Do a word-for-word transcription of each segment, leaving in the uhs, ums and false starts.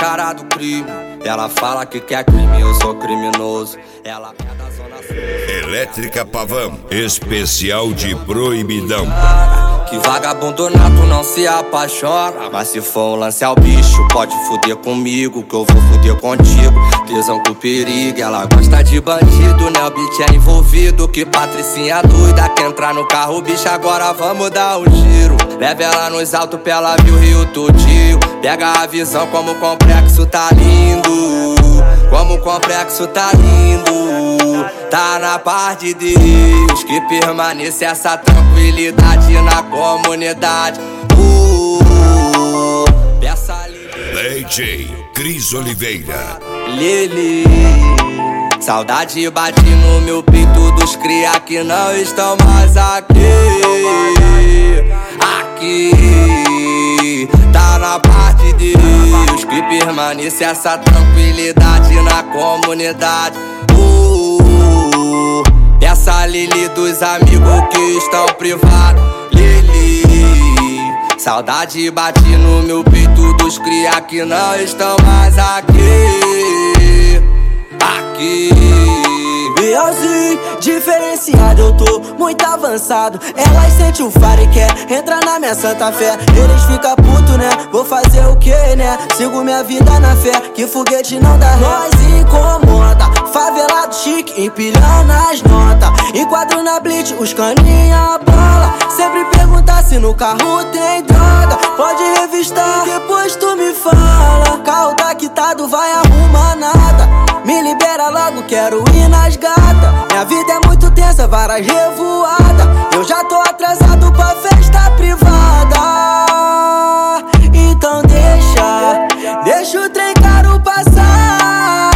cara do crime. Ela fala que quer crime, eu sou criminoso. Ela é da zona sul. Elétrica Pavão, especial de proibidão. Que vagabundo nato não se apaixona. Mas se for um lance ao bicho, pode fuder comigo, que eu vou fuder contigo. Tesão com perigo, ela gosta de bandido, né? O beat é envolvido. Que patricinha doida, quer entrar no carro, bicho, agora vamos dar um giro. Leva ela nos altos pra ela ver o Rio todinho. Pega a visão como o complexo tá lindo. Como o complexo tá lindo. Tá na paz de Deus, que permaneça essa tranquilidade na comunidade. uh, Peça D J Cris Oliveira. Lili, saudade bate no meu peito dos cria que não estão mais aqui. Aqui tá na paz de Deus, que permaneça essa tranquilidade na comunidade. uh, Essa Lili dos amigos que estão privados. Lili, saudade bate no meu peito dos cria que não estão mais aqui. Aqui Bielzinho, diferenciado, eu tô muito avançado. Elas sentem o faro e quer entrar na minha santa fé. Eles ficam putos, né? Vou fazer o que, né? Sigo minha vida na fé, que foguete não dá ré. Nós incomoda, favelado chique, empilhando as notas. Enquadro na blitz, os caninha bola. Sempre perguntar se no carro tem droga. Pode revistar, depois tu me fala. Carro tá quitado, vai arrumar nada. Me libera logo, quero ir nas gatas. Minha vida é muito tensa, várias revoadas. Eu já tô atrasado pra festa privada. Então deixa, deixa o trem caro passar.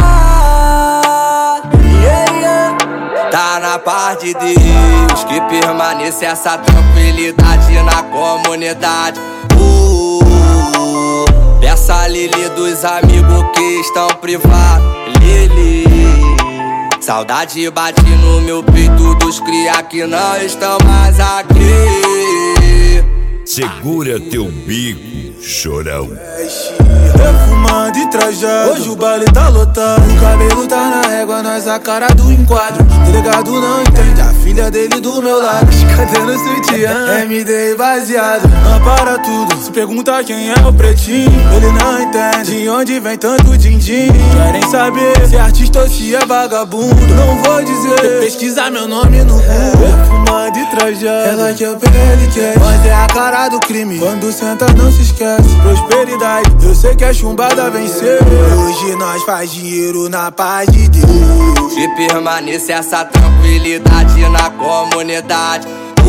Yeah, yeah. Tá na paz de Deus, que permaneça essa tranquilidade na comunidade. uh, Peça Lili dos amigos que estão privados. Lili, saudade bate no meu peito dos cria que não estão mais aqui. Segura teu bico, chorão. Perfumado e trajado, hoje o baile tá lotado. O cabelo tá na régua, nós a cara do enquadro. Delegado não entende, a filha dele do meu lado. Cadê no sutiã? M D baseado, não para tudo. Se pergunta quem é o pretinho, ele não entende de onde vem tanto din-din. Querem saber se é artista ou se é vagabundo. Não vou dizer, pesquisar meu nome no Google. Perfumado e trajado, ela quer o ele quer. Mas é a cara do crime, quando senta não se esquece. Prosperidade, eu sei que a chumbada venceu. Hoje nós faz dinheiro na paz de Deus. Que permaneça essa tranquilidade na comunidade.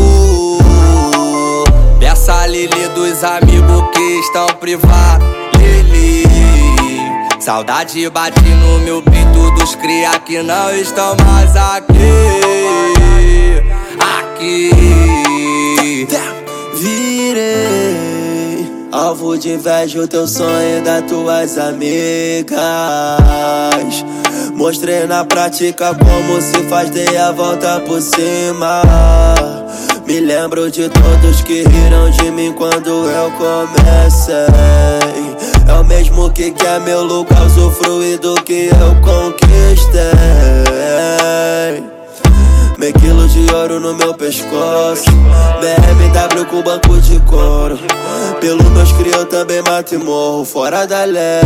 uh, Peça Lili dos amigos que estão privados. Lili, saudade bate no meu peito dos cria que não estão mais aqui. Aqui virei alvo de inveja o teu sonho das tuas amigas. Mostrei na prática como se faz, dei a volta por cima. Me lembro de todos que riram de mim quando eu comecei. É o mesmo que quer meu lugar, usufruir do que eu conquistei. Meio quilo de ouro no meu pescoço, B M W com banco de couro. Pelo meus cria eu também mato e morro fora da lei.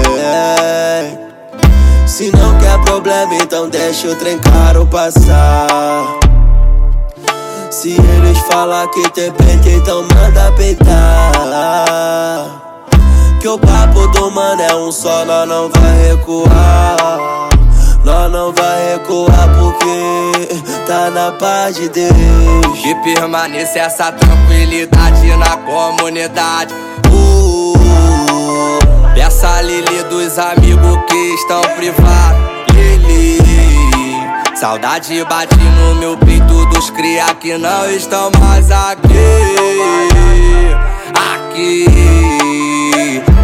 Se não quer problema, então deixa o trem caro passar. Se eles falar que tem peito, então manda peitar. Que o papo do mano é um só, nós não vai recuar. Nós não vai recuar porque tá na paz de Deus. Que permaneça essa tranquilidade na comunidade. uh, Peça Lili dos amigos que estão privados. Lili, saudade bate no meu peito dos cria que não estão mais aqui. Aqui